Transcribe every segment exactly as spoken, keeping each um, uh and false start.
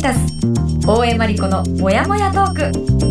タス大江真理子のもやもやトーク。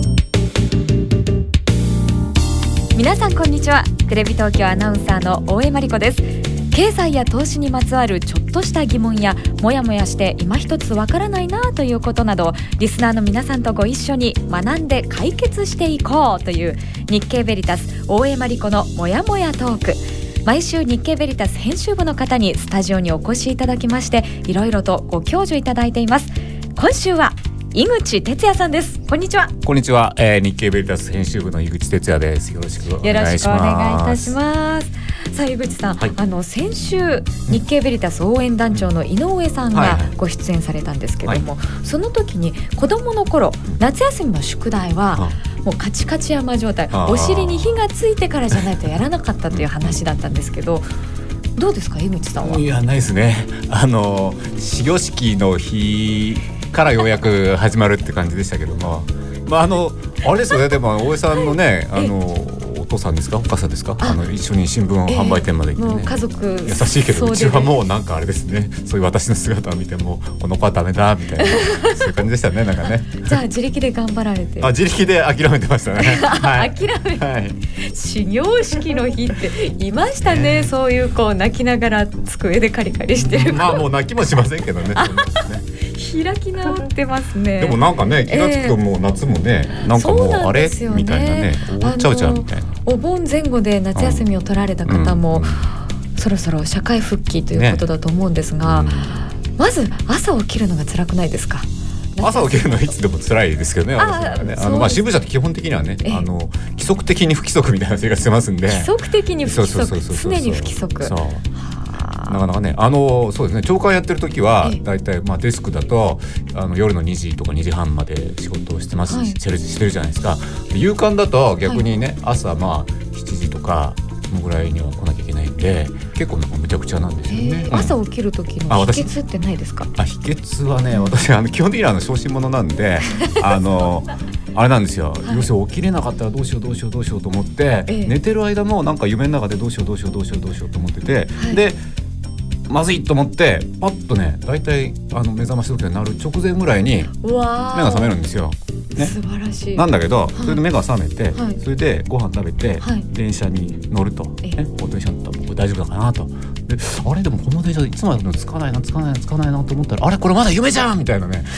皆さんこんにちは。テレビ東京アナウンサーの大江真理子です。経済や投資にまつわるちょっとした疑問やもやもやして今一つわからないなということなど、リスナーの皆さんとご一緒に学んで解決していこうという日経ベリタス大江真理子のもやもやトーク。毎週日経ベリタス編集部の方にスタジオにお越しいただきまして、いろいろとご教授いただいています。今週は井口哲也さんです。こんにちは。 こんにちは、えー、日経ベリタス編集部の井口哲也です。よろしくお願いします。 よろしくお願いいたします。さあ井口さん、はい、あの先週日経ベリタス応援団長の井上さんがご出演されたんですけども、はいはい、その時に子どもの頃夏休みの宿題はもうカチカチ山状態、お尻に火がついてからじゃないとやらなかったという話だったんですけど、どうですか井口さんは。 いやないですね。あの始業式の日からようやく始まるって感じでしたけども、まああのあれですよね。でも大江さんのね、あのお父さんですかお母さんですか、あの一緒に新聞販売店まで行ってね、 もう家族優しいけど、うちはもうなんかあれですね、そういう私の姿を見てもこの子はダメだみたいなそういう感じでしたね。なんかねじゃあ自力で頑張られて。 あ自力で諦めてましたね、はい、 諦め、はい、始業式の日っていましたね、そういうこう泣きながら机でカリカリしてるまあもう泣きもしませんけどね開き直ってますね。 でもなんかね気がつくともう夏もね、えー、なんかもうあれ、ね、みたいなね、終わっちゃうじゃんみたいな。 お盆前後で夏休みを取られた方も、うんうん、そろそろ社会復帰ということだと思うんですが、ね、うん、まず朝起きるのが辛くないですか。 朝起きるのはいつでも辛いですけどね。あねあのまあ新聞社って基本的にはね、あの規則的に不規則みたいな生活してますんで。 規則的に不規則、常に不規則。そうなかなかね、あのそうですね、朝刊やってる時はだいたいまあデスクだとあの夜のにじとかにじはんまで仕事をしてます、はい、してるしてるじゃないですか。で夕刊だと逆にね、はい、朝まあしちじとかそのぐらいには来なきゃいけないんで、結構なんかめちゃくちゃなんですよね、 えーうん、朝起きる時の秘訣ってないですか。 あ秘訣はね、私あの基本的にはあの小心者なんであのあれなんですよ、はい、要するに起きれなかったらどうしようどうしようどうしようと思って、えー、寝てる間もなんか夢の中でどうしようどうしようどうしようどうしようと思ってて、はい、でまずいと思ってパッとね、だいたいあの目覚まし時計になる直前ぐらいに目が覚めるんですよ、ね、素晴らしい。なんだけど、はい、それで目が覚めて、はい、それでご飯食べて、はい、電車に乗ると、ね、電車に乗ったら僕大丈夫だかなと。であれでもこの電車いつまでもつかないなつかないなつかないなと思ったら、あれこれまだ夢じゃんみたいなね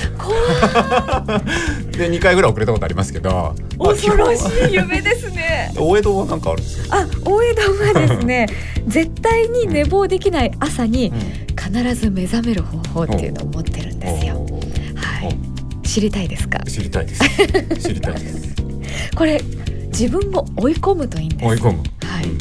でにかいぐらい遅れたことありますけど、 恐ろしい夢ですね大江戸はなんかあるんですか。 あ大江戸はですね絶対に寝坊できない朝に必ず目覚める方法っていうのを持ってるんですよ、はい、知りたいですか。 知りたいです知りたいですこれ自分を追い込むといいんです。 追い込む、 はい、うん、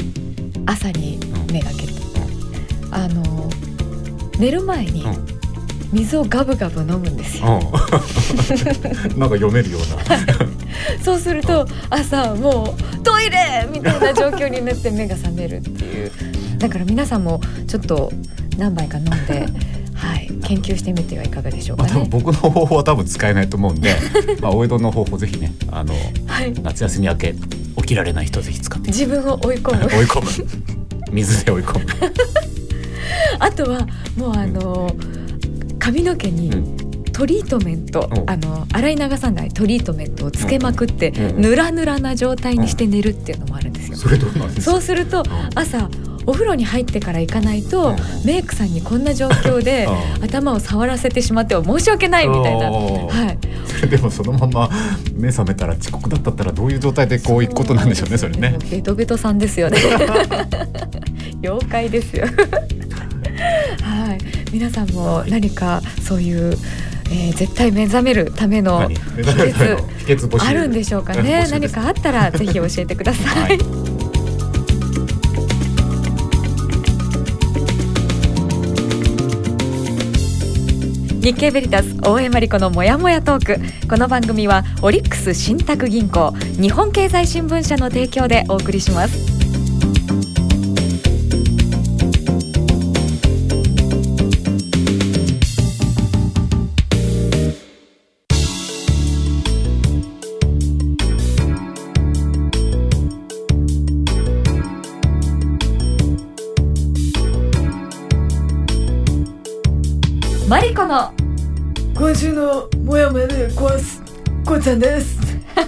朝に目がける、うん、あの寝る前に水をガブガブ飲むんですよ、うん、 なんか読めるようなそうすると朝もうトイレみたいな状況になって目が覚めるっていう。だから皆さんもちょっと何杯か飲んではい、研究してみてはいかがでしょうかね。 まあ、僕の方法は多分使えないと思うんでまあ大江戸の方法ぜひね、あの、はい、夏休み明け起きられない人はぜひ使って自分を追い込む追い込む水で追い込むあとはもうあの、うん、髪の毛にトリートメント、うん、あの洗い流さないトリートメントをつけまくって、うんうん、ぬらぬらな状態にして寝るっていうのもあるんですよ、うん、 それどうなんですか。 そうすると朝お風呂に入ってから行かないと、うん、メイクさんにこんな状況で頭を触らせてしまっては申し訳ないみたいな、はい、 それでもそのまま目覚めたら遅刻だったったらどういう状態でこういうことなんでしょうね。それねベトベトさんですよね妖怪ですよはい、皆さんも何かそういう、えー、絶対目覚めるための秘訣、秘訣あるんでしょうかね。何かあったらぜひ教えてください、はい。日経ベリタス大江真理子のもやもやトーク。この番組はオリックス信託銀行、日本経済新聞社の提供でお送りします。マリコの今週のもやもやで壊すこうちゃんです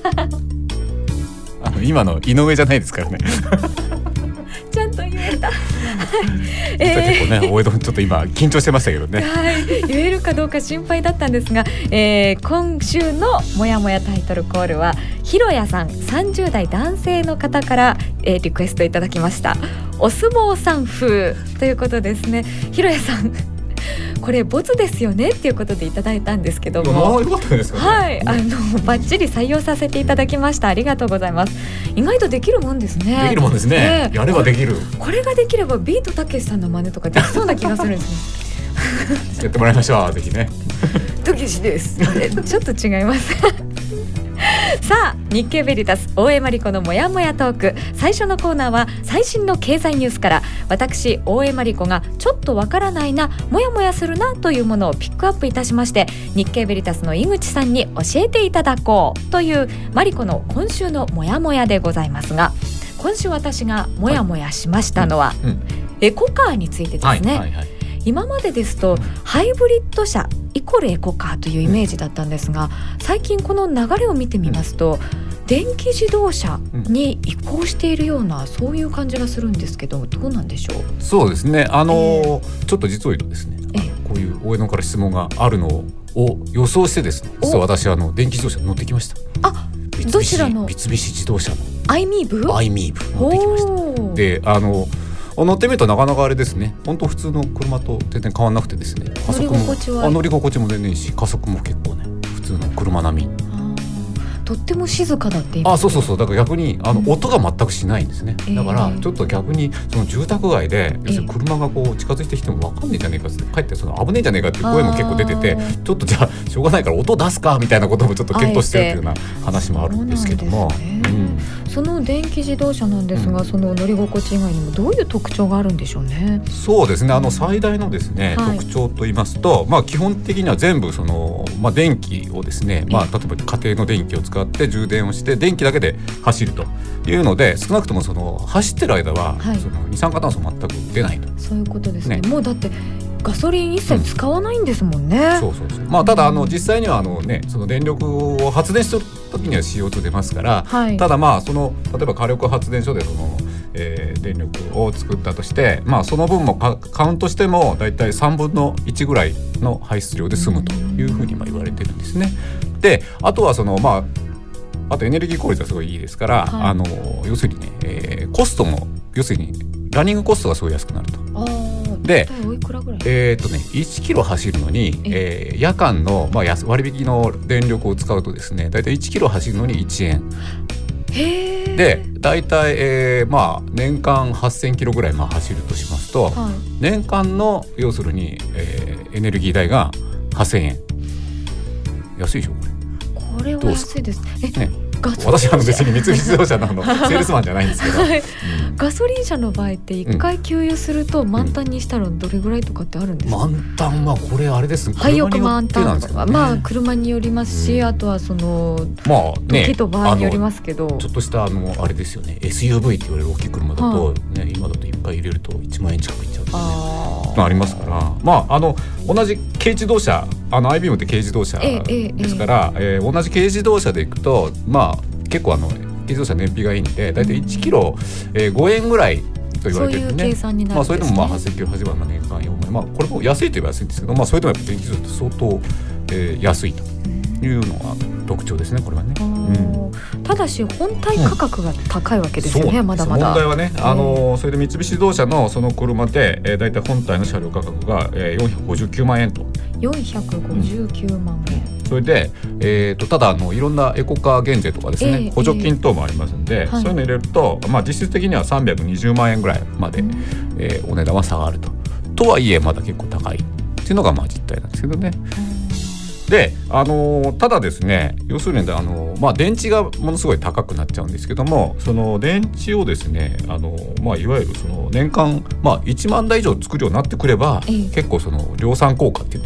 あの今の井上じゃないですからねちゃんと言えた結構ね、お江戸ちょっと今緊張してましたけどね、 はい、言えるかどうか心配だったんですが、えー、今週のもやもやタイトルコールはひろやさんさんじゅう代男性の方から、えー、リクエストいただきました。お相撲さん風ということですね。ひろやさんこれボツですよねっていうことでいただいたんですけども、 よかったですかね、 はい、あのバッチリ採用させていただきました。ありがとうございます。意外とできるもんですね。 できるもんですね、ね、やればできる。 これができればビートたけしさんの真似とかできそうな気がするんですねやってもらいましょう、ぜひね。 たけしですちょっと違いますさあ、日経ベリタス大江真理子のもやもやトーク、最初のコーナーは最新の経済ニュースから私大江真理子がちょっとわからないな、もやもやするなというものをピックアップいたしまして、日経ベリタスの井口さんに教えていただこうという真理子の今週のもやもやでございますが、今週私がもやもやしましたのは、はい、うんうん、エコカーについてですね、はいはいはい。今までですとハイブリッド車イコールエコカーというイメージだったんですが、最近この流れを見てみますと、電気自動車に移行しているような、そういう感じがするんですけど、どうなんでしょう。 そうですね、あのーえー、ちょっと実を言うとですね、えー、こういう大江戸から質問があるのを予想してですね、実は私はあの電気自動車に乗ってきました。 あ、どちらの？ 三菱自動車のアイミーブ？ アイミーブ乗ってきました。で、あの乗ってみるとなかなかあれですね、本当普通の車と全然変わんなくてですね、加速も乗り心地は、あ、乗り心地も全然いいし、加速も結構ね普通の車並み。 とっても静かだって言います。 あ、そうそうそう、だから逆にあの、うん、音が全くしないんですね。だからちょっと逆にその住宅街で、要するに車がこう近づいてきても分かんねえじゃねえかって、かえってその危ねえじゃねえかっていう声も結構出てて、ちょっとじゃあしょうがないから音出すかみたいなこともちょっと検討してるというような話もあるんですけども、 その電気自動車なんですが、うん、その乗り心地以外にもどういう特徴があるんでしょうね。 そうですね、あの最大のですね、うん、特徴といいますと、まあ、基本的には全部その、まあ、電気をですね、まあ、例えば家庭の電気を使って充電をして電気だけで走るというので、少なくともその走ってる間は、はい、その二酸化炭素全く出ないと。 そういうことですね。もうだってガソリン一切使わないんですもんね、 うん、そうそうそう、まあ、ただあの実際にはあの、ね、その電力を発電してる時には シーオーツー 出ますから、はい、ただまあその例えば火力発電所でその、えー、電力を作ったとして、まあ、その分もカウントしてもだいたいさんぶんのいちぐらいの排出量で済むというふうにまあ言われてるんですね。で、あとはそのまああとエネルギー効率はすごいいいですから、はい、あの要するにね、えー、コストも要するにランニングコストがすごい安くなると。 あで、 おいくらぐらい？ えーとね、いちキロ走るのに、えー、夜間の、まあ、割引の電力を使うとですね、だいたいいちキロ走るのにいちえん。 へー。 で、だいたい、えーまあ、年間はっせんキロぐらいまあ走るとしますと、はい、年間の要するに、えー、エネルギー代がはっせんえん。安いでしょこれ。 これは安いですえ、ね、 私は別に三菱自動車のセールスマンじゃないんですけど、はい、 うん、ガソリン車の場合っていっかい給油すると満タンにしたらどれぐらいとかってあるんですか？ 満タンはこれあれですね、 廃屋満タンとか、まあ車によりますし、うん、あとはその、 まあね、 時と場合によりますけど、 ちょっとしたあのあれですよね、 エスユーブイ って言われる大きい車だと、ね、今だといっかい入れるといちまんえん近くいっちゃうとかね、あ, ありますから、まああの同じ軽自動車、あの アイビーエム って軽自動車ですから、えええええー、同じ軽自動車でいくと、まあ結構あの軽自動車燃費がいいんで、だいたいいちキロ、えー、ごえんぐらいと言われてるんでね。そういう計算になるんですね。まあ、それでもまあはっせんキロ走れば年間よんまん、まあこれも安いといえば安いんですけど、まあそれでもやっぱ電気自動車って相当、えー、安いというのが特徴ですね、これはね。 うん、ただし本体価格が高いわけですよね、うん、まだまだ。 問題はね、あのそれで三菱自動車のその車で、えー、だいたい本体の車両価格が、えー、よんひゃくごじゅうきゅうまんえんと。 よんひゃくごじゅうきゅうまんえん、うん、 それで、えー、とただあのいろんなエコカー減税とかですね、えー、補助金等もありますんで、えー、そういうの入れると、まあ、実質的にはさんびゃくにじゅうまんえんぐらいまで、うん、えー、お値段は下がると。とはいえまだ結構高いっていうのがまあ実態なんですけどね。うん、で、あのー、ただですね、要するに、あのーまあ、電池がものすごい高くなっちゃうんですけども、その電池をですね、あのーまあ、いわゆるその年間、まあ、いちまんだい以上作るようになってくれば、えー、結構その量産効果っていうんですか、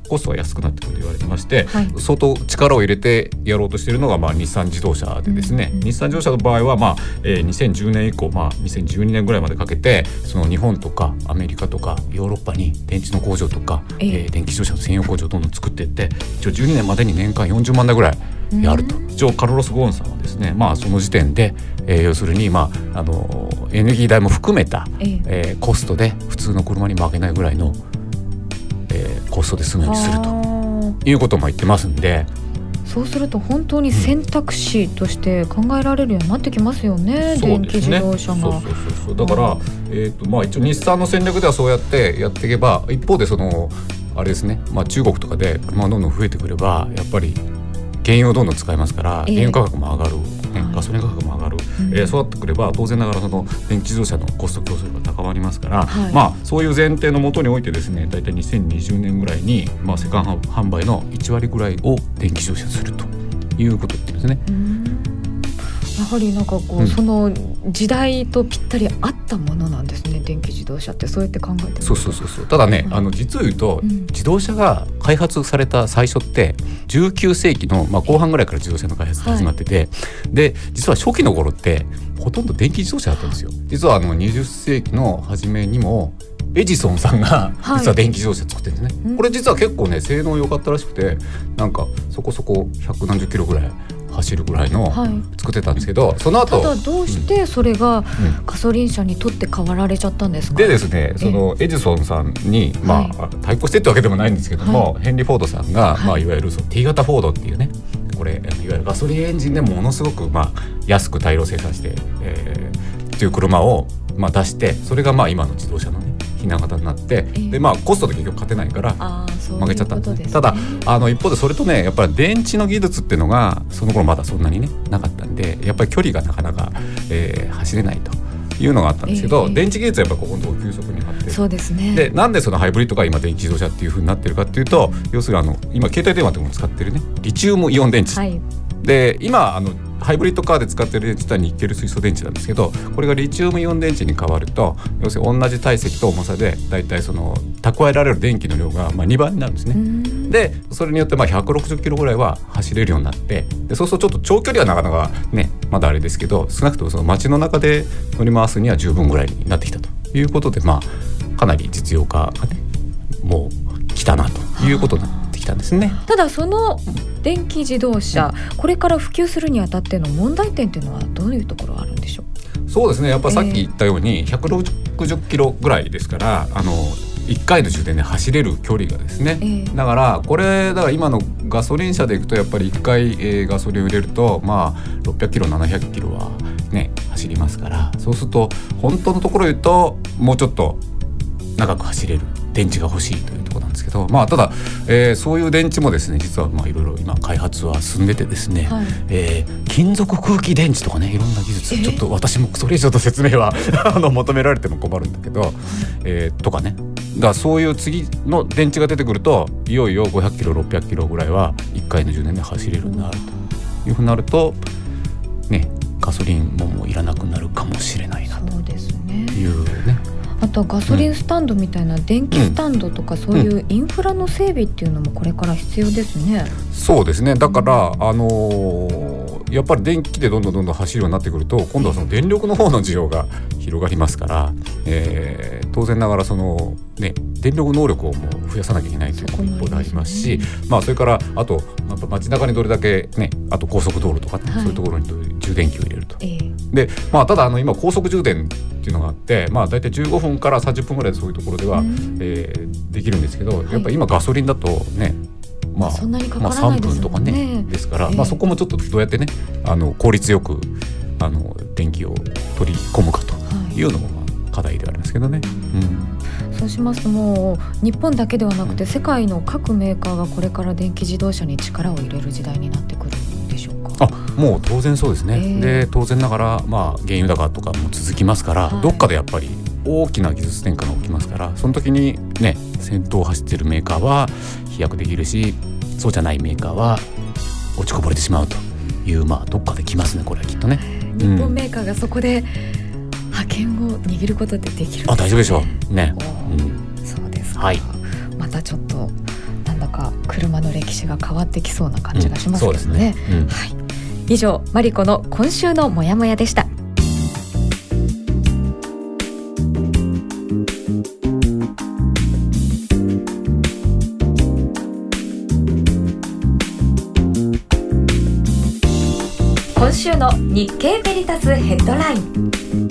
コストは安くなってくると言われてまして、 はい、 相当力を入れてやろうとしているのが、まあ、日産自動車でですね、うんうん、日産自動車の場合は、まあえー、にせんじゅうねん以降、まあ、にせんじゅうにねんぐらいまでかけてその日本とかアメリカとかヨーロッパに電池の工場とか、えーえー、電気自動車の専用工場をどんどん作っていって一応じゅうにねんまでに年間よんじゅうまんだいぐらいやると、うん、一応カルロス・ゴーンさんはですね、まあ、その時点で、えー、要するに、まあ、あのエネルギー代も含めた、えーえー、コストで普通の車に負けないぐらいの、えー、コストで済むようにするということも言ってますんで、 そうすると本当に選択肢として考えられるようになってきますよね、うん、電気自動車が。 そうそうそうそうだから、えーとまあ、一応日産の戦略ではそうやってやっていけば、一方でそのあれですね、まあ、中国とかで車がどんどん増えてくればやっぱり原油をどんどん使いますから、えー、原油価格も上がる、ね、ガソリン価格も上がる、うんえー、そうなってくれば当然ながらその電気自動車のコスト競争力が高まりますから、はい、まあ、そういう前提のもとにおいてですね、だいたいにせんにじゅうねんぐらいに、まあ、世間販売のいちわりぐらいを電気自動車にするということを言ってるんですね。 うん、やはりなんかこう、うん、その時代とぴったり合ったものなんですね、電気自動車って。そうやって考えてる。 そうそうそうそう。ただね、うん、あの実を言うと、うん、自動車が開発された最初ってじゅうきゅうせいきの、まあ、後半ぐらいから自動車の開発が始まってて、はい、で実は初期の頃ってほとんど電気自動車だったんですよ。実はあのにじゅっせいきの初めにもエジソンさんが実は電気自動車作ってるんですね、はい、これ実は結構ね性能良かったらしくて、なんかそこそこひゃくなんじゅっキロぐらい走るぐらいの作ってたんですけど、はい、その後ただどうしてそれがガソリン車にとって変わられちゃったんですか。 でですね、そのエジソンさんに、まあ、対抗してってわけでもないんですけども、はい、ヘンリー・フォードさんが、はいまあ、いわゆるその T 型フォードっていうね、これいわゆるガソリンエンジンでものすごく、まあ、安く大量生産して、えー、っていう車を、まあ、出して、それがまあ今の自動車のねひな形になって、えーでまあ、コストで結局勝てないから負けちゃったんですね。ただあの一方でそれとね、やっぱり電池の技術っていうのがその頃まだそんなにねなかったんで、やっぱり距離がなかなか、えー、走れないというのがあったんですけど、えー、電池技術はやっぱここのところ急速に発展。 そうですね。 でなんでそのハイブリッドが今電気自動車っていう風になってるかっていうと、要するにあの今携帯電話でも使ってるねリチウムイオン電池、はい、で今あのハイブリッドカーで使っている電池はニッケル水素電池なんですけど、これがリチウムイオン電池に変わると、要するに同じ体積と重さでだいたいその蓄えられる電気の量がまあにばいになるんですね。でそれによってまあひゃくろくじゅっキロぐらいは走れるようになって、でそうするとちょっと長距離はなかなかねまだあれですけど、少なくともその街の中で乗り回すには十分ぐらいになってきたということで、まあかなり実用化がねもう来たなということになってきたんですね。 ただその電気自動車、うん、これから普及するにあたっての問題点というのはどういうところあるんでしょう。 そうですね、やっぱさっき言ったようにひゃくろくじゅっキロぐらいですから、あのいっかいの充電で走れる距離がですね、えー、だからこれだから今のガソリン車でいくとやっぱりいっかい、えー、ガソリンを入れるとまあろっぴゃくキロななひゃくキロはね走りますから、そうすると本当のところ言うともうちょっと長く走れる電池が欲しいというところなんですけど、まあ、ただ、えー、そういう電池もですね実はまあいろいろ今開発は進んでてですね、はいえー、金属空気電池とかねいろんな技術、ちょっと私もそれ以上の説明はあの求められても困るんだけど、えー、とかね、だからそういう次の電池が出てくるといよいよごひゃくキロろっぴゃくキロぐらいはいっかいの充電で走れるようになるというふうになるとね、ガソリンももういらなくなるかもしれないなというね。 あとガソリンスタンドみたいな電気スタンドとか、そういうインフラの整備っていうのもこれから必要ですね。 そうですね、だから、あのー、やっぱり電気でどんどんどんどん走るようになってくると今度はその電力の方の需要が広がりますから、えー、当然ながらその、ね、電力能力をもう増やさなきゃいけないというのが一方でありますし、まあ、それからあとやっぱ街中にどれだけ、ね、あと高速道路とか、ねはい、そういうところに充電器を入れると、えーでまあ、ただあの今高速充電っていうのがあって、まあ、大体じゅうごふんからさんじゅっぷんぐらいでそういうところでは、えー、できるんですけど、はい、やっぱり今ガソリンだとね、まあ、 そんなにかかまあ、さんぷんとかねですから、えーまあ、そこもちょっとどうやってねあの効率よくあの電気を取り込むかというのも、まあ、課題ではありますけどね、 うん、そうしますともう日本だけではなくて世界の各メーカーがこれから電気自動車に力を入れる時代になってくるんでしょうか。 あもう当然そうですね、えー、で当然ながら、まあ、原油高とかも続きますから、はい、どっかでやっぱり大きな技術転換が起きますから、その時にね先頭を走っているメーカーは飛躍できるし、そうじゃないメーカーは落ちこぼれてしまうという、まあ、どっかで来ますねこれはきっとね。 日本メーカーがそこで覇権を握ることってできるんですかね。 あ大丈夫でしょうね、 うん、そうですか、 はい、 またちょっとなんだか車の歴史が変わってきそうな感じがしますけどね、うん、そうですね、うん、はい、以上マリコの今週のモヤモヤでした。今週の日経ベリタスヘッドライン。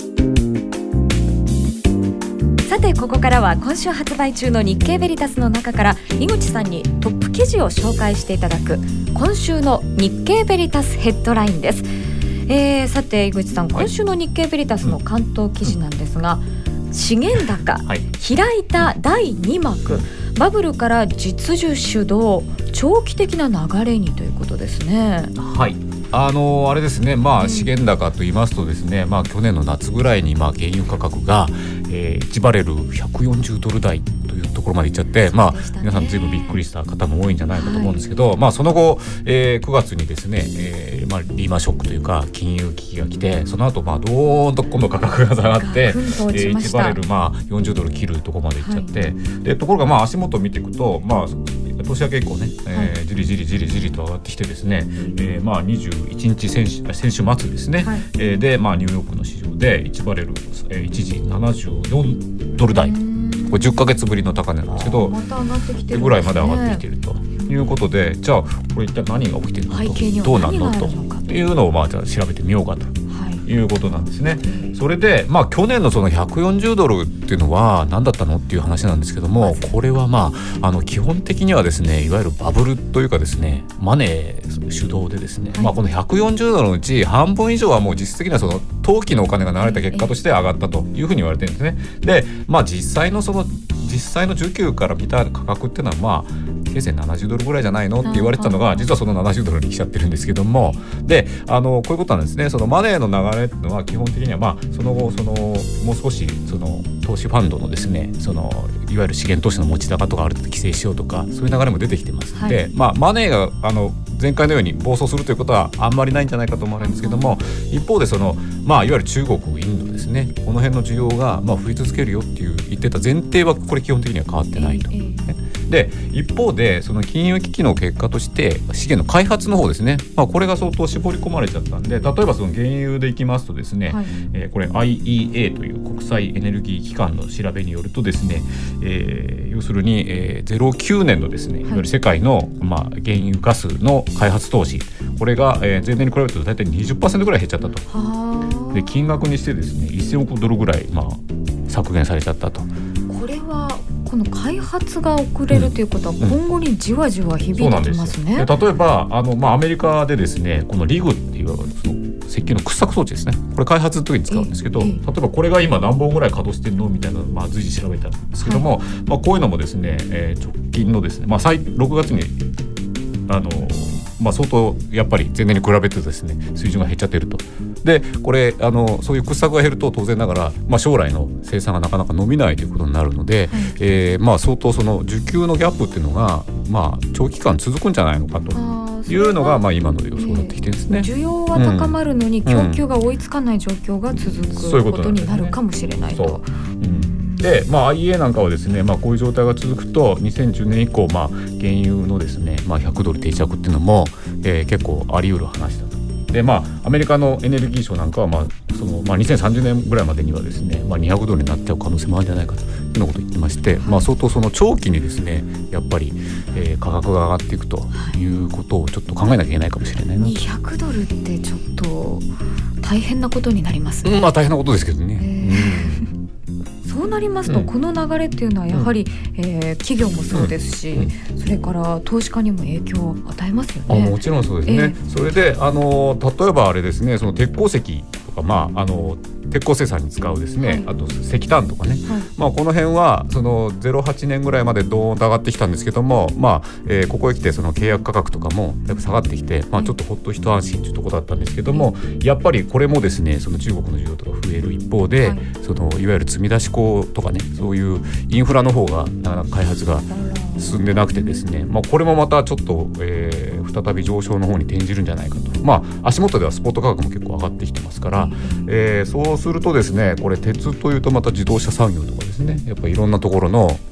さてここからは今週発売中の日経ベリタスの中から井口さんにトップ記事を紹介していただく今週の日経ベリタスヘッドラインです。えー、さて井口さん、今週の日経ベリタスの関東記事なんですが、資源高、はい、開いただいに幕、バブルから実需主導、長期的な流れにということですね。 はい、あのあれですね、まあ、資源高と言いますとですね、まあ、去年の夏ぐらいにまあ原油価格が、えー、いちバレルひゃくよんじゅうドル台というところまでいっちゃって、まあ、皆さんずいぶんびっくりした方も多いんじゃないかと思うんですけど、はい、まあ、その後、えー、くがつにですね、えーまあ、リーマンショックというか金融危機が来て、その後まあどーんと今度価格が下がって、えー、いちバレルまあよんじゅうドル切るところまでいっちゃって、はい、でところがまあ足元を見ていくと、まあ年明け以降ね、えー、じりじりじりじりと上がってきてですね、えー、まあにじゅういちにち先週、先週末ですね、はい、えー、で、まあ、ニューヨークの市場でいちバレル、えー、一時ななじゅうよんドル台、これじゅっかげつぶりの高値なんですけど、 また上がってきてるんですね、 ぐらいまで上がってきているということで、じゃあこれ一体何が起きているのと、どうなんのというのをまあじゃあ調べてみようかということなんですね。それで、まあ、去年のそのひゃくよんじゅうドルっていうのは何だったのっていう話なんですけども、これはまあ、あの基本的にはですね、いわゆるバブルというかですね、マネー主導でですね、はい、まあ、このひゃくよんじゅうドルのうち半分以上はもう実質的にはその投機のお金が流れた結果として上がったというふうに言われてるんですね。で、まあ、実際のその実際の需給から見た価格っていうのはまあせいぜいななじゅうドルぐらいじゃないのって言われてたのが、実はそのななじゅうドルに来ちゃってるんですけども、で、あのこういうことなんですね。そのマネーの流れっていうのは基本的にはまあその後そのもう少しその投資ファンドのですね、そのいわゆる資源投資の持ち高とかある程度規制しようとか、そういう流れも出てきてますので、はい、まあ、マネーがあの前回のように暴走するということはあんまりないんじゃないかと思われるんですけども、一方でその、まあ、いわゆる中国、インドですね、この辺の需要がまあ増え続けるよっていう言ってた前提はこれ基本的には変わってないと、えーえーで一方でその金融危機の結果として資源の開発の方ですね、まあ、これが相当絞り込まれちゃったんで、例えばその原油でいきますとですね、はい、えー、これ アイイーエー という国際エネルギー機関の調べによるとですね、えー、要するに、えー、ゼロきゅうねんのですね、いわゆる世界の、まあ、原油ガスの開発投資、これが、えー、前年に比べると大体 にじゅっパーセント ぐらい減っちゃったと。で金額にしてですねせんおくドルぐらい、まあ、削減されちゃったと。 これはこの開発が遅れるということは今後にじわじわ響いてきますね。 うんうん、で例えばあの、まあ、アメリカでですね、このリグっていうその石油の掘削装置ですね、これ開発の時に使うんですけど、例えばこれが今何本ぐらい稼働してるのみたいなのを、まあ、随時調べたんですけども、はい、まあ、こういうのもですね、えー、直近のですね、まあ、ろくがつにあのまあ、相当やっぱり前年に比べてですね水準が減っちゃっていると。でこれあのそういう掘削が減ると当然ながら、まあ、将来の生産がなかなか伸びないということになるので、はい、えーまあ、相当その需給のギャップっていうのが、まあ、長期間続くんじゃないのかというのが、まあ、今の予想になってきてるんですね。 需要は高まるのに供給が追いつかない状況が続くことになるかもしれないと。 で、まあ、アイイーエー なんかはですね、まあ、こういう状態が続くとにせんじゅうねん以降、まあ、原油のですね、まあ、ひゃくドル定着っていうのも、えー、結構あり得る話だと。で、まあ、アメリカのエネルギー省なんかは、まあそのまあ、にせんさんじゅうねんぐらいまでにはですね、まあ、にひゃくドルになっちゃう可能性もあるんじゃないかというようなことを言ってまして、はい、まあ、相当その長期にですねやっぱり、えー、価格が上がっていくということをちょっと考えなきゃいけないかもしれないなと。 にひゃくドルってちょっと大変なことになりますね。 うん、まあ、大変なことですけどね、 えーうんそうなりますと、うん、この流れっていうのはやはり、うん、えー、企業もそうですし、うんうん、それから投資家にも影響を与えますよね。 あ、もちろんそうですね、えー、それであの例えばあれですね、その鉄鉱石とか、まあ、あの鉄鋼生産に使うですね、はい、あと石炭とかね、はい、まあ、この辺はそのゼロはちねんぐらいまでドーンと上がってきたんですけども、まあえー、ここへ来てその契約価格とかもだいぶ下がってきて、まあ、ちょっとほっと一安心というところだったんですけども、やっぱりこれもですねその中国の需要とか増える一方で、はい、そのいわゆる積み出し港とかね、そういうインフラの方がなかなか開発が進んでなくてですね、まあ、これもまたちょっと、えー、再び上昇の方に転じるんじゃないかと。まあ、足元ではスポット価格も結構上がってきてますから、えー、そうするとですね、これ鉄というとまた自動車産業とかですね、やっぱりいろんなところの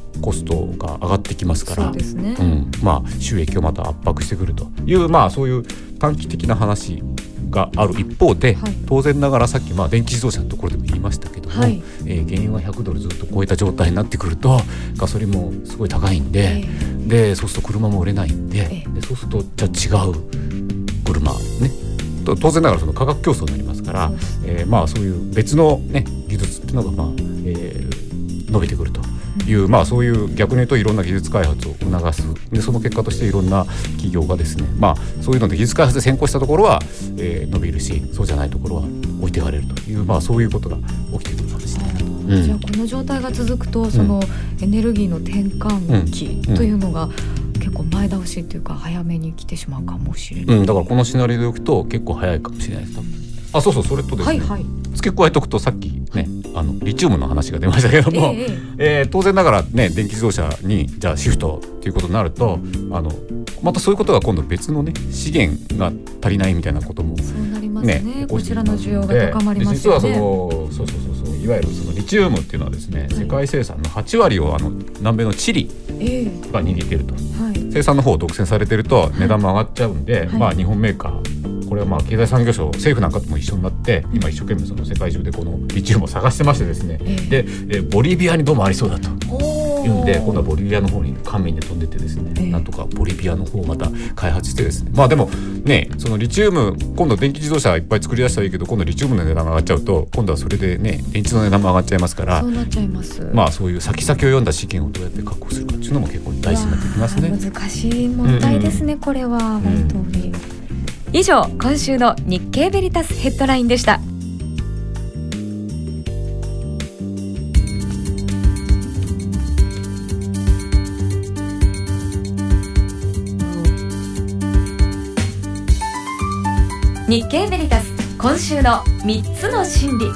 コストが上がってきますから、 そうですね、 うん、まあ収益をまた圧迫してくるという、まあそういう短期的な話がある一方で、はい、当然ながらさっきまあ電気自動車のところでも言いましたけども、はい、えー、原油はひゃくドルずっと超えた状態になってくるとガソリンもすごい高いんで、えー、でそうすると車も売れないんで、えー、でそうするとじゃあ違う車ね、当然ながらその価格競争になりますから、えー、まあそういう別の、ね、技術っていうのが、まあえー、伸びてくるという、まあ、そういう逆に言うといろんな技術開発を促す。でその結果としていろんな企業がですね、まあ、そういうので技術開発で先行したところは、えー、伸びるし、そうじゃないところは置いてかれるという、まあ、そういうことが起きてくるかもしれない。うん、 じゃあこの状態が続くとそのエネルギーの転換期というのが、うんうんうん、結構前倒しというか早めに来てしまうかもしれない、 うん、だからこのシナリオでいくと結構早いかもしれないです。あ、そうそう、それとですね、はいはい、付け加えておくとさっきね、あのリチウムの話が出ましたけども、えーえー、当然ながらね電気自動車にじゃあシフトということになると、あのまたそういうことが今度別のね資源が足りないみたいなことも、ね、 そうなりますね。こちらの需要が高まりますよね。 実はそのそうそうそうそう、いわゆるそのリチウムっていうのはですね、はい、世界生産のはちわりをあの南米のチリが握っていると、はい、生産の方を独占されていると値段も上がっちゃうんで、はい、まあ日本メーカーこれはまあ経済産業省政府なんかとも一緒になって今一生懸命その世界中でこのリチウムを探してましてですね、えー、でえボリビアにどうもありそうだというんで、今度はボリビアの方に官民で飛んでってですね、えー、なんとかボリビアの方をまた開発してですね、まあでもね、そのリチウム今度電気自動車いっぱい作り出したらいいけど、今度リチウムの値段が上がっちゃうと今度はそれでね電池の値段も上がっちゃいますから、 そうなっちゃいます。 まあそういう先々を読んだ資源をどうやって確保するかっていうのも結構大事になってきますね。 難しい問題ですね、うん、これは本当に、うん。以上、今週の日経ベリタスヘッドラインでした。日経ベリタス今週のみっつの心理。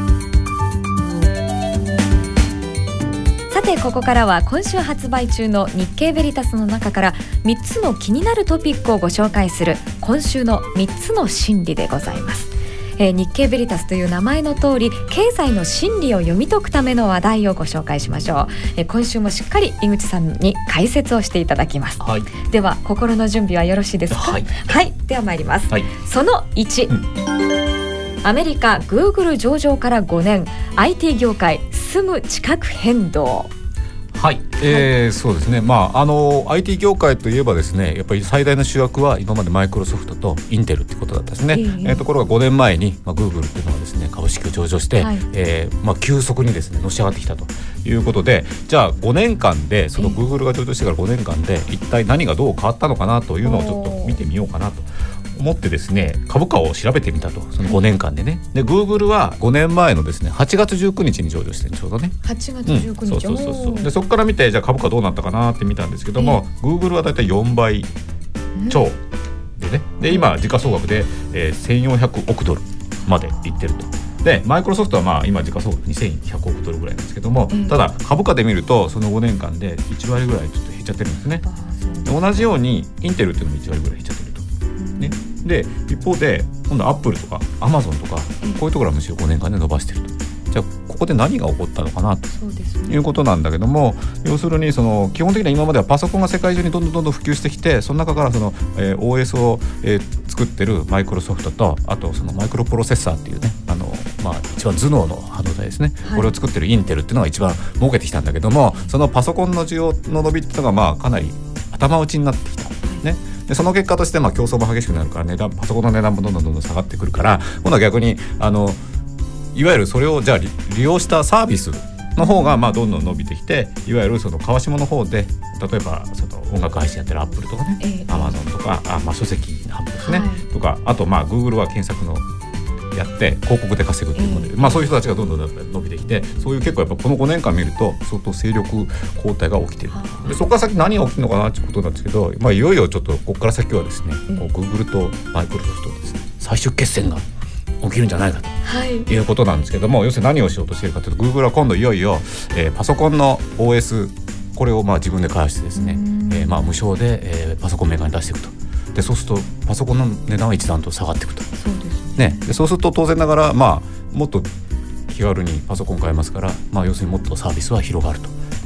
さてここからは今週発売中の日経ベリタスの中からみっつの気になるトピックをご紹介する今週のみっつの心理でございます。えー、日経ベリタスという名前の通り経済の心理を読み解くための話題をご紹介しましょう。えー、今週もしっかり井口さんに解説をしていただきます。はい、では心の準備はよろしいですか？はい、はい、では参ります。はい、そのいち、うん、アメリカ Google 上場からごねん アイティー 業界住む地殻変動。 はい、えー、そうですね、まあ、あの アイティー 業界といえばですね、やっぱり最大の主役は今までマイクロソフトとインテルってことだったですね。えーえー、ところがごねんまえに、まあ、Google っていうのはですね株式を上場して、はい、えーまあ、急速にですねのし上がってきたということで、じゃあごねんかんでその Google が上場してからごねんかんで一体何がどう変わったのかなというのをちょっと見てみようかなと思ってですね、株価を調べてみたと。そのごねんかんでね、で Google はごねんまえのですねはちがつじゅうくにちに上場してるんちょうどねはちがつじゅうくにち、 うん、そうそうそうそう。でそこから見てじゃあ株価どうなったかなって見たんですけども、えー、Google はだいたいよんばい超でね、で今時価総額で、えー、せんよんひゃくおくドルまでいってると。でマイクロソフトはまあ今時価総額にせんひゃくおくドルぐらいなんですけども、えー、ただ株価で見るとそのごねんかんでいちわりぐらいちょっと減っちゃってるんですね。で同じようにインテルっていうのもいちわりぐらい減っちゃってると、ね、で一方で今度アップルとかアマゾンとかこういうところはむしろごねんかんで伸ばしてると。じゃあここで何が起こったのかなということなんだけども、要するにその基本的には今まではパソコンが世界中にどんどんどんどん普及してきて、その中からその、えー、オーエス を、えー、作ってるマイクロソフトと、あとそのマイクロプロセッサーっていうね、あの、まあ、一番頭脳の半導体ですね、はい、これを作ってるインテルっていうのが一番儲けてきたんだけども、そのパソコンの需要の伸びっていうのがまあかなり頭打ちになってきた、ね。でその結果としてまあ競争も激しくなるから値段、パソコンの値段もどんどんどんどん下がってくるから、今度は逆にあのいわゆるそれをじゃあ 利, 利用したサービスの方がまあどんどん伸びてきて、いわゆるその川下の方で例えばその音楽配信やってるアップルとかね、えー、アマゾンとか、あ、まあ、書籍の販売ですね、はい、とか、あとまあ Google は検索のやって広告で稼ぐっていうので、えーまあ、そういう人たちがどんどん伸びてきて、そういう結構やっぱこのごねんかん見ると相当勢力交代が起きてる。でそこから先何が起きるのかなっていうことなんですけど、まあ、いよいよちょっとここから先はですね、えー、こう Google とマイクロソフトのですね最終決戦が起きるんじゃないかと、はい、いうことなんですけども、要するに何をしようとしているかというと、 Google は今度いよいよ、えー、パソコンの オーエス これをまあ自分で開発してですね、えー、まあ無償で、えー、パソコンメーカーに出していくと。でそうするとパソコンの値段は一段と下がっていくと。そうですね。でそうすると当然ながら、まあ、もっと気軽にパソコン買えますから、まあ、要するにもっとサービスは広がると。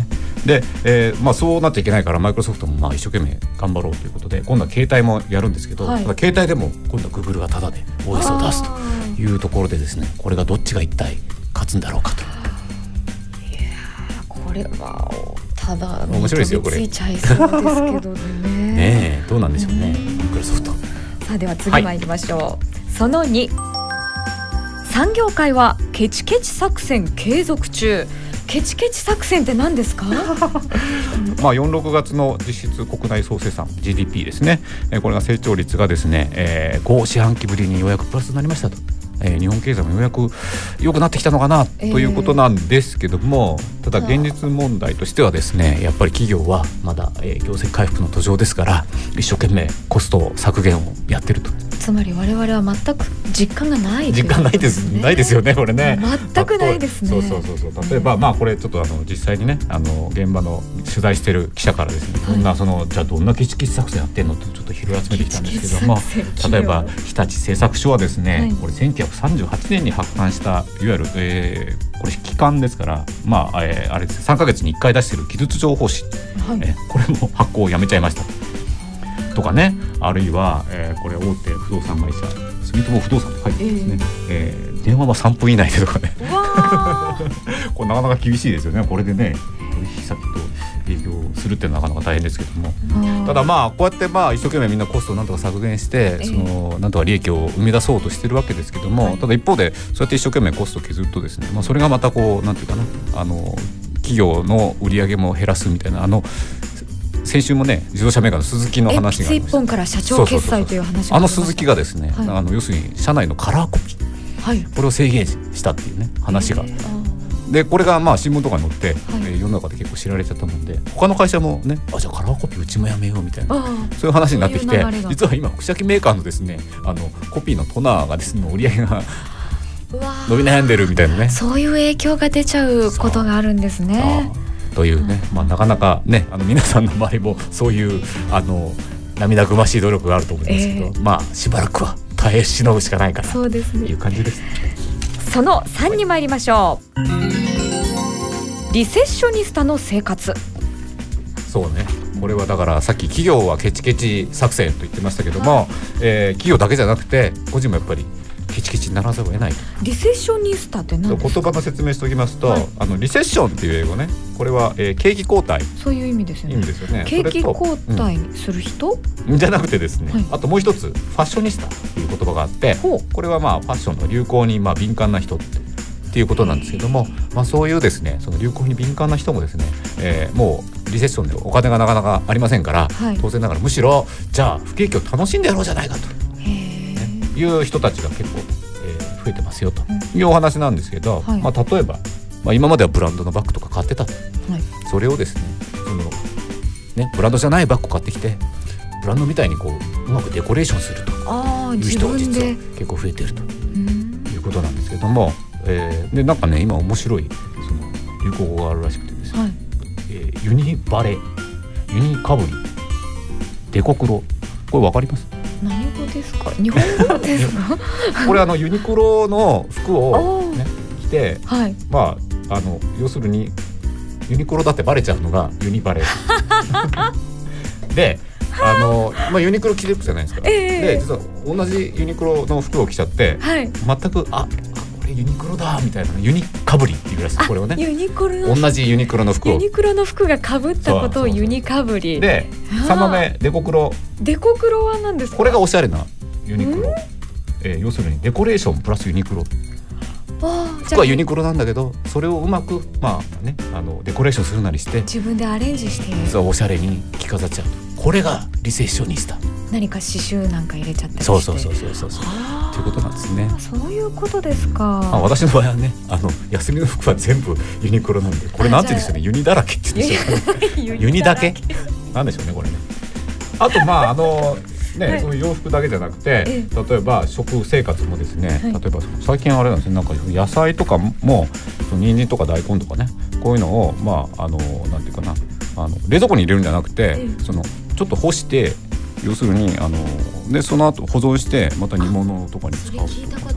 で、えーまあ、そうなっちゃいけないからマイクロソフトもまあ一生懸命頑張ろうということで今度は携帯もやるんですけど、はい、ただ携帯でも今度は Google がタダで オーエス を出すというところでですね、これがどっちが一体勝つんだろうかと。 いやこれはただ面白いですよこれ。 ついちゃいそうですけどねねえどうなんでしょうね、マイクロソフト。 さあでは次参りましょう、はい、そのに、産業界はケチケチ作戦継続中。ケチケチ作戦って何ですか？ まあよん、ろくがつの実質国内総生産 ジーディーピー ですね、えー、これが成長率がですね、えー、ご四半期ぶりにようやくプラスになりましたと、えー、日本経済もようやく良くなってきたのかなということなんですけども、えー、ただ現実問題としてはですね、やっぱり企業はまだ、えー、業績回復の途上ですから一生懸命コスト削減をやってると。 つまり我々は全く実感がない、ね、 実感ないです、ないですよねこれね。 全くないですね。 そうそうそうそう。例えば、まあこれちょっとあの実際にねあの現場の取材してる記者からですね、はい、どんなそのじゃあどんなケチケチ作戦やってんのってちょっと拾い集めてきたんですけども、例えば日立製作所はですね、はい、これせんきゅうひゃくさんじゅうはちねんに発刊したいわゆる、えー、これ期間ですからまあ、えー、あれですねさんかげつにいっかい出してる技術情報誌、はい、えー、これも発行をやめちゃいましたとかね、あるいは、えー、これ大手不動産会社住友不動産って書いてるんですね、えーえー、電話はさんぷん以内でとかねこれなかなか厳しいですよね。これでね取引先と営業するってなかなか大変ですけども、ただまあこうやってまあ一生懸命みんなコストをなんとか削減して、えー、そのなんとか利益を生み出そうとしてるわけですけども、はい、ただ一方でそうやって一生懸命コストを削るとですね、まあ、それがまたこうなんていうかな、あの企業の売り上げも減らすみたいな、あの先週もね自動車メーカーの鈴木の話がありました。 一本から社長決済という話がありました。 あの鈴木がですね、はい、あの要するに社内のカラーコピー、はい、これを制限したっていうね話が、でこれがまあ新聞とかに載って、はい、えー、世の中で結構知られちゃったもんで他の会社もね、あじゃあカラーコピーうちもやめようみたいなそういう話になってきて、実は今口先メーカーのですねあのコピーのトナーがですね売り上げが伸び悩んでるみたいなね、 そういう影響が出ちゃうことがあるんですね。 というね、まあ、なかなかねあの皆さんの周りもそういうあの涙ぐましい努力があると思いますけど、えー、まあしばらくは耐え忍ぶしかないかなという感じです。 そのさんに参りましょう。リセッショニスタの生活。 そうね、これはだからさっき企業はケチケチ作戦と言ってましたけども、はい、えー、企業だけじゃなくて個人もやっぱりケチケチにならざるを得ない。 リセッショニスタって何ですか？ 言葉の説明しておきますと、はい、あのリセッションっていう英語ね、これは、えー、景気後退、 そういう意味ですよね。 意味ですよね。 景気後退にする人、 うん、じゃなくてですね、はい、あともう一つファッショニスタっていう言葉があって、これはまあファッションの流行にまあ敏感な人ってっていうことなんですけども、まあ、そういうですねその流行に敏感な人もですね、えー、もうリセッションでお金がなかなかありませんから、はい、当然ながらむしろじゃあ不景気を楽しんでやろうじゃないかと、ね、いう人たちが結構、えー、増えてますよというお話なんですけど、はい、まあ、例えば、まあ、今まではブランドのバッグとか買ってたと、はい、それをですねそのねブランドじゃないバッグを買ってきてブランドみたいにこううまくデコレーションするという人が実は結構増えてるということなんですけども、えー、でなんかね今面白いその流行語があるらしくてですね、はい、えー、ユニバレ、ユニかぶり、デコクロ、これわかります？ 何語ですか？日本語ですか？ これあのユニクロの服を、ね、着て、はい、まああの要するにユニクロだってバレちゃうのがユニバレで、あのまあ、ユニクロ着てるじゃないですか、えー、で実は同じユニクロの服を着ちゃって、はい、全くあユニクロだみたいな、ユニかぶりっていうらしい。これをねユニクロの同じユニクロの服をユニクロの服がかぶったことをユニかぶりで、さんばんめデコクロ。 デコクロは何ですか？ これがおしゃれなユニクロ、えー、要するにデコレーションプラスユニクロ。服はユニクロなんだけどそれをうまく、まあね、あのデコレーションするなりして自分でアレンジして実はおしゃれに着飾っちゃうと、これがリセッショニスタ。 何か刺繍なんか入れちゃったりして、 そうそうそうそうそうそうということなんですね。 そういうことですか。 あ、私の場合はね、あの休みの服は全部ユニクロなんで、これなんて言うんでしょうね、ユニだらけって言うんでしょうかねユニだけなんでしょうねこれね。あとまああのね、はい、そういう洋服だけじゃなくて、例えば食生活もですね、はい、例えば最近あれなんですね、なんか野菜とかも人参とか大根とかね、こういうのをまああのなんていうかな、あの冷蔵庫に入れるんじゃなくて、そのちょっと干して、要するにあのでその後保存してまた煮物とかに使う。 それ聞いたこと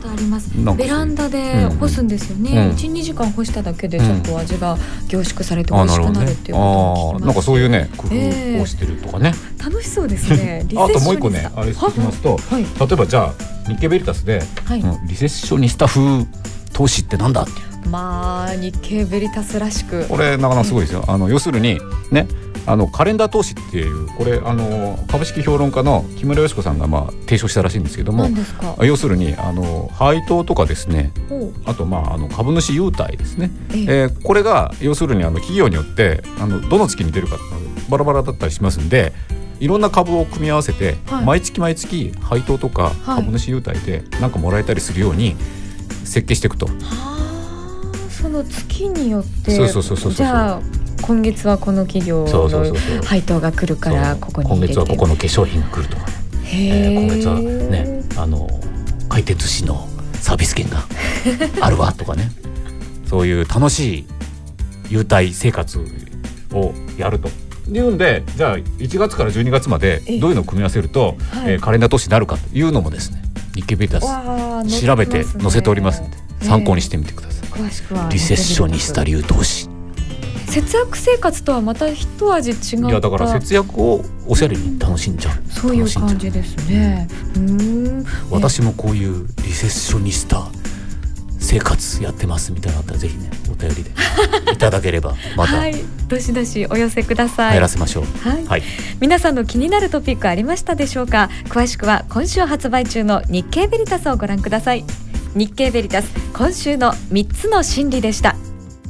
あります。ベランダで干すんですよね、うんうん、いち、にじかん干しただけでちょっと味が凝縮されて美味しくなるっていうことを聞きました。 なんかそういうね工夫をしてるとかね、 えー、楽しそうですね。 あともう一個ねあれ聞きますと、はい、例えばじゃあ日経ベリタスで、はい、うん、リセッショニスタ風投資ってなんだって、 まあ日経ベリタスらしくこれなかなかすごいですよ。あの要するにね、あのカレンダー投資っていうこれあの株式評論家の木村佳子さんがまあ提唱したらしいんですけども、 何ですか。 要するにあの配当とかですね、あとまああの株主優待ですね、えええー、これが要するにあの企業によってあのどの月に出るかバラバラだったりしますんで、いろんな株を組み合わせて、はい、毎月毎月配当とか株主優待で何かもらえたりするように設計していくと、はい、 その月によってじゃあ今月はこの企業の配当が来るからここに入れて、 今月はここの化粧品が来るとか、えー、今月はねあの回転寿司のサービス券があるわとかねそういう楽しい優待生活をやるというんで、じゃあいちがつからじゅうにがつまでどういうのを組み合わせると、えー、カレンダー投資になるかというのもですね、日経ベリタス調べて載せておりますので、参考にしてみてください。 詳しくはリセッショニスタ流投資。 節約生活とはまた一味違った。 いやだから節約をおしゃれに楽しんじゃう、うん、 そういう感じですね。うーん、 私もこういうリセッショニスタ生活やってますみたいなのあったらぜひねお便りでいただければまた、はい、 どしどしお寄せください。 入らせましょう。 はい、はい、皆さんの気になるトピックありましたでしょうか。詳しくは今週発売中の日経ベリタスをご覧ください。日経ベリタス今週のみっつの心理でした。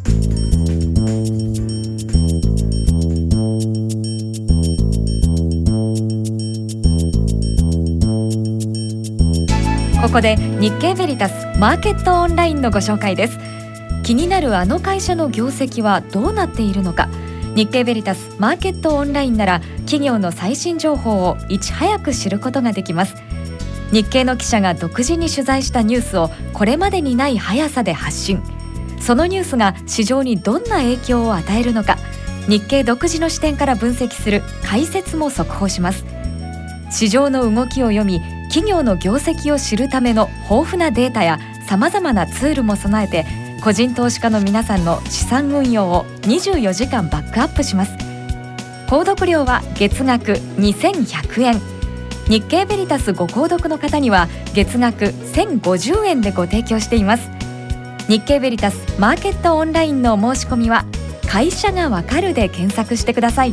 ここで日経ベリタスマーケットオンラインのご紹介です。気になるあの会社の業績はどうなっているのか、日経ベリタスマーケットオンラインなら企業の最新情報をいち早く知ることができます。日経の記者が独自に取材したニュースをこれまでにない速さで発信。そのニュースが市場にどんな影響を与えるのか、日経独自の視点から分析する解説も速報します。市場の動きを読み、企業の業績を知るための豊富なデータやさまざまなツールも備えて、個人投資家の皆さんの資産運用をにじゅうよじかんバックアップします。購読料は月額にせんひゃくえん、日経ベリタスご購読の方には月額せんごじゅうえんでご提供しています。日経ベリタスマーケットオンラインのお申し込みは会社がわかるで検索してください。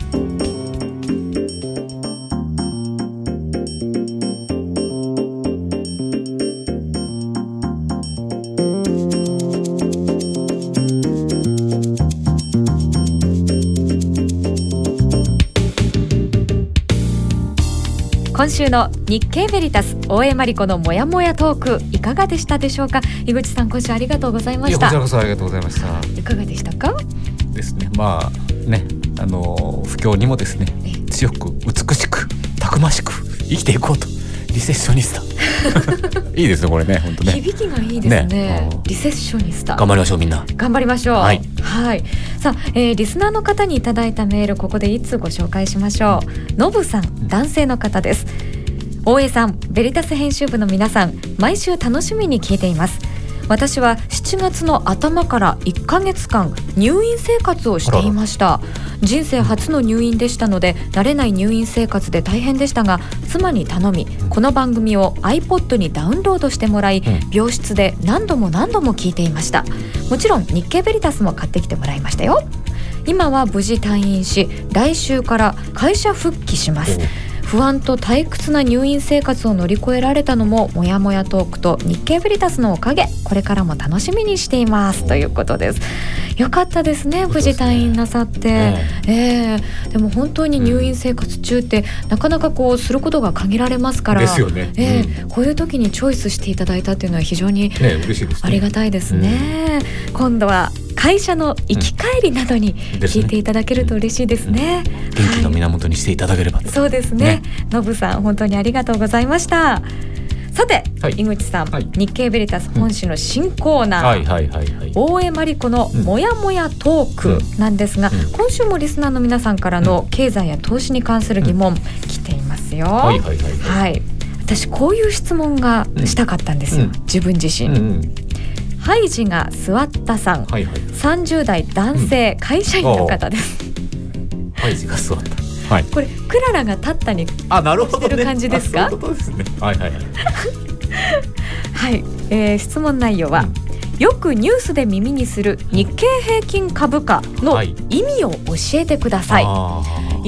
今週の日経ベリタス大江真理子のもやもやトークいかがでしたでしょうか。井口さん、今週ありがとうございました。 いやこちらこそありがとうございました。 いかがでしたか。 ですね、まあね、あの不況にもですね強く美しくたくましく生きていこうとリセッショニスタいいですねこれね、本当ね響きがいいです ね, ねリセッショニスタ頑張りましょう。みんな頑張りましょう。 はい、 はい、さあ、えー、リスナーの方にいただいたメール、ここでいつご紹介しましょう。のぶさん、男性の方です。大江さん、ベリタス編集部の皆さん、毎週楽しみに聞いています。私はしちがつの頭からいっかげつかん入院生活をしていました。人生初の入院でしたので慣れない入院生活で大変でしたが、妻に頼みこの番組を iPod にダウンロードしてもらい、病室で何度も何度も聞いていました。もちろん日経ベリタスも買ってきてもらいましたよ。今は無事退院し、来週から会社復帰します。不安と退屈な入院生活を乗り越えられたのももやもやトークと日経ベリタスのおかげ。これからも楽しみにしていますということです。よかったですね、無事退院なさって、ねえー、でも本当に入院生活中って、うん、なかなかこうすることが限られますからですよね、 えーうん、こういう時にチョイスしていただいたっていうのは非常にありがたいですね、ね、うん、今度は会社の行き帰りなどに聞いていただけると嬉しいですね、うんうん、 元気の源にしていただければ、はい、 そうですね。のぶさん、本当にありがとうございました。さて、はい、井口さん、はい、日経ベリタス本誌の新コーナー、はいはいはいはい、大江真理子のもやもやトークなんですが、うん、今週もリスナーの皆さんからの経済や投資に関する疑問、うん、来ていますよ。はいはいはいはい、 私こういう質問がしたかったんですよ、うん、自分自身、うんうん、ハイジが座ったさん、はいはい、さんじゅう代男性、うん、会社員の方です。 ハイジが座った、はい、 これクララが立ったにしてる感じですか？ あ、なるほどね。あ、そういうことですね。はいはいはいはい、えー、質問内容は、うん、よくニュースで耳にする日経平均株価の意味を教えてください、はい、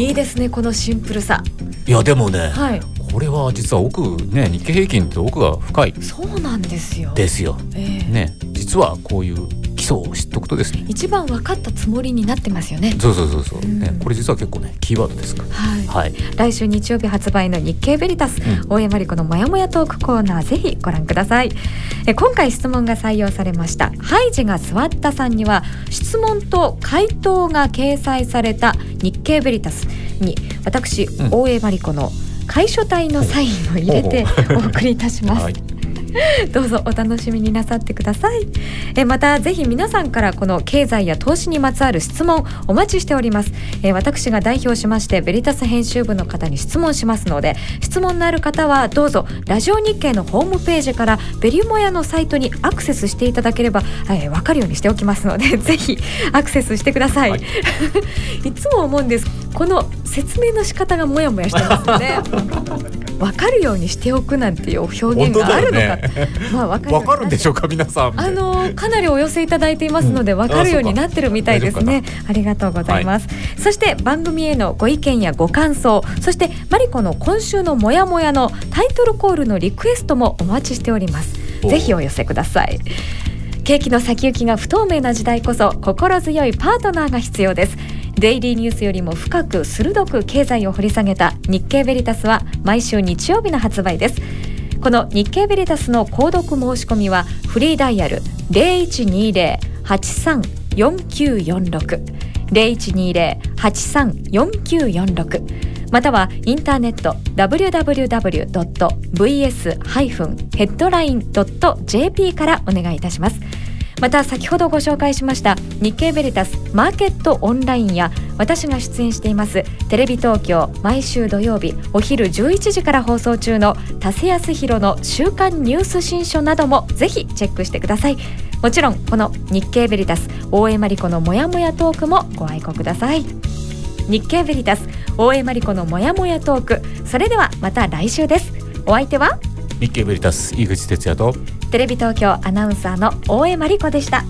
いいですね、このシンプルさ。 いやでもね、はい、これは実は奥ね、日経平均って奥が深い。 そうなんですよですよ、えー、ね、実はこういう基礎を知っておくとですね、 一番分かったつもりになってますよね。 そうそうそうそう、うんね、これ実は結構ねキーワードですから、 はいはい、来週日曜日発売の日経ベリタス、うん、大江真理子のもやもやトークコーナー、ぜひご覧ください。え今回質問が採用されましたハイジが座ったさんには、質問と回答が掲載された日経ベリタスに私、うん、大江真理子の楷書体のサインを入れてお送りいたします、はい、どうぞお楽しみになさってください。えまたぜひ皆さんからこの経済や投資にまつわる質問お待ちしております。え私が代表しましてベリタス編集部の方に質問しますので、質問のある方はどうぞラジオ日経のホームページからベリモヤのサイトにアクセスしていただければ、えー、分かるようにしておきますのでぜひアクセスしてください、はい、いつも思うんです、この説明の仕方がモヤモヤしてますよね分かるようにしておくなんていう表現があるのか、ね、まあ、分かる、分かるんでしょうか皆さん。あのかなりお寄せいただいていますので、うん、分かるようになってるみたいですね。 あ, ありがとうございます、はい、そして番組へのご意見やご感想、そしてマリコの今週のモヤモヤのタイトルコールのリクエストもお待ちしております。ぜひお寄せください。景気の先行きが不透明な時代こそ心強いパートナーが必要です。デイリーニュースよりも深く鋭く経済を掘り下げた日経ベリタスは毎週日曜日の発売です。この日経ベリタスの購読申し込みはフリーダイヤル ゼロいちにゼロ はちさん よんきゅうよんろく ゼロいちにゼロ はちさん よんきゅうよんろく、またはインターネット ダブリューダブリューダブリュードットブイエスヘッドラインドットジェーピー からお願いいたします。また先ほどご紹介しました日経ベリタスマーケットオンラインや私が出演していますテレビ東京毎週土曜日お昼じゅういちじから放送中の田瀬康弘の週刊ニュース新書などもぜひチェックしてください。もちろんこの日経ベリタス大江真理子のもやもやトークもご愛顧ください。日経ベリタス大江真理子のもやもやトーク、それではまた来週です。お相手は日経ベリタス井口哲也とテレビ東京アナウンサーの大江真理子でした。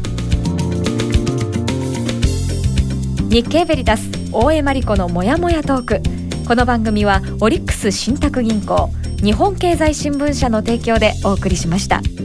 日経ベリタス大江真理子のもやもやトーク、この番組はオリックス信託銀行、日本経済新聞社の提供でお送りしました。